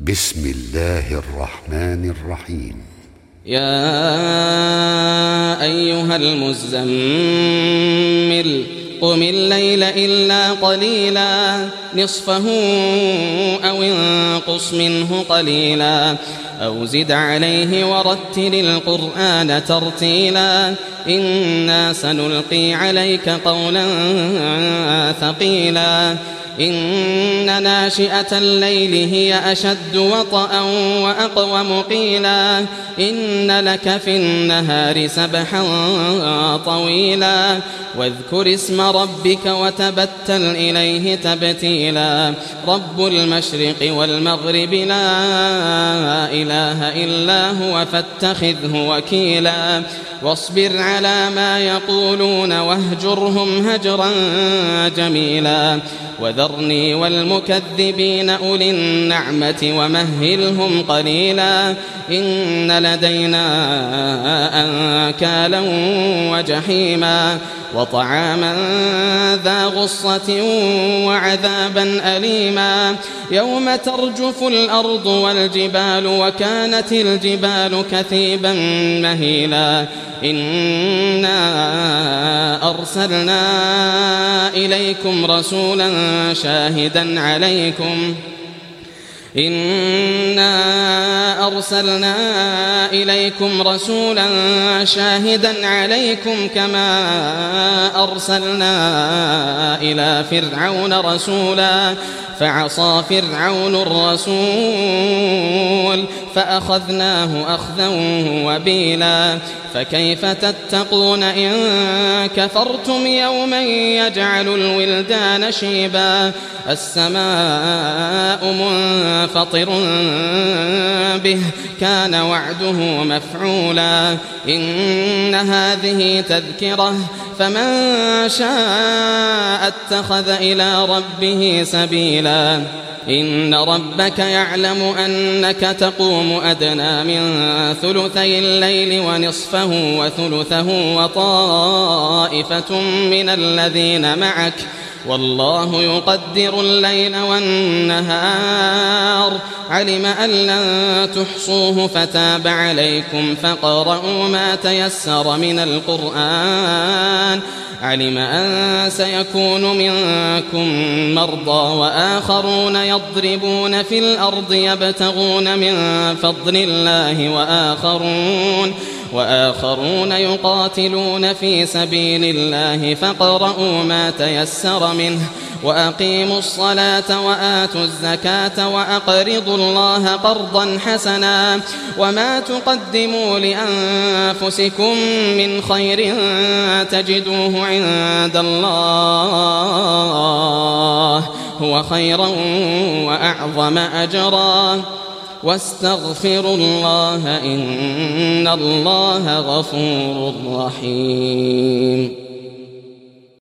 بسم الله الرحمن الرحيم. يا أيها المزمل قم الليل إلا قليلا نصفه أو انقص منه قليلا أو زد عليه ورتل القرآن ترتيلا إنا سنلقي عليك قولا ثقيلا إن ناشئة الليل هي أشد وطئا وأقوم قيلا إن لك في النهار سبحا طويلا واذكر اسم ربك وتبتل إليه تبتيلا رب المشرق والمغرب لا إله إلا هو فاتخذه وكيلا واصبر على ما يقولون واهجرهم هجرا جميلا وذرني والمكذبين أولي النعمة ومهلهم قليلا إن لدينا أنكالا وجحيما وطعاما ذا غصة وعذابا أليما يوم ترجف الأرض والجبال وكانت الجبال كثيبا مهيلا إنا أرسلنا إليكم رسولا شاهدا عليكم كما أرسلنا إلى فرعون رسولا فعصى فرعون الرسول فأخذناه أخذا وبيلا فكيف تتقون إن كفرتم يوما يجعل الولدان شيبا السماء منفطر به كان وعده مفعولا إن هذه تذكرة فمن شاء اتخذ إلى ربه سبيلا إن ربك يعلم أنك تقوم أدنى من ثلثي الليل ونصفه وثلثه وطائفة من الذين معك والله يقدر الليل والنهار علم أن لن تحصوه فتاب عليكم فاقرؤوا ما تيسر من القرآن علم أن سيكون منكم مرضى وآخرون يضربون في الأرض يبتغون من فضل الله وآخرون يقاتلون في سبيل الله فاقرؤوا ما تيسر منه وأقيموا الصلاة وآتوا الزكاة وأقرضوا الله قرضا حسنا وما تقدموا لأنفسكم من خير تجدوه عند الله هو خيرا وأعظم أجرا واستغفروا الله إن الله غفور رحيم.